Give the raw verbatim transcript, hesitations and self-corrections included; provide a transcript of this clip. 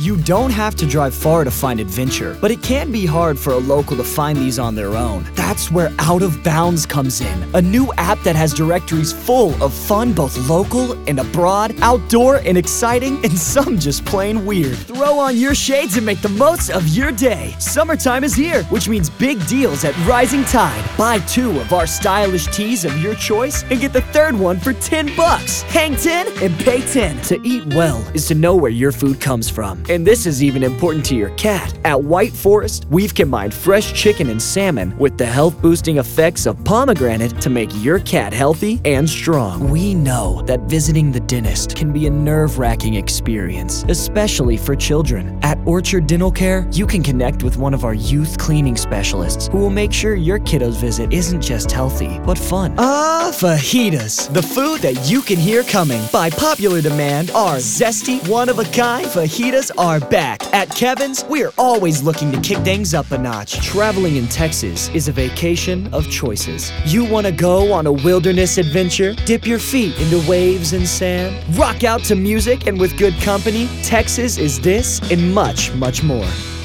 You don't have to drive far to find adventure, but it can be hard for a local to find these on their own. That's where Out of Bounds comes in, a new app that has directories full of fun both local and abroad, outdoor and exciting, and some just plain weird. Throw on your shades and make the most of your day. Summertime is here, which means big deals at Rising Tide. Buy two of our stylish tees of your choice and get the third one for ten bucks. Hang ten and pay ten. To eat well is to know where your food comes from. And this is even important to your cat. At White Forest, we've combined fresh chicken and salmon with the health-boosting effects of pomegranate to make your cat healthy and strong. We know that visiting the dentist can be a nerve-wracking experience, especially for children. At Orchard Dental Care, you can connect with one of our youth cleaning specialists who will make sure your kiddo's visit isn't just healthy, but fun. Ah, fajitas, the food that you can hear coming. By popular demand, our zesty, one-of-a-kind fajitas are back. At Kevin's, we're always looking to kick things up a notch. Traveling in Texas is a vacation of choices. You want to go on a wilderness adventure? Dip your feet into waves and sand? Rock out to music and with good company? Texas is this and much, much more.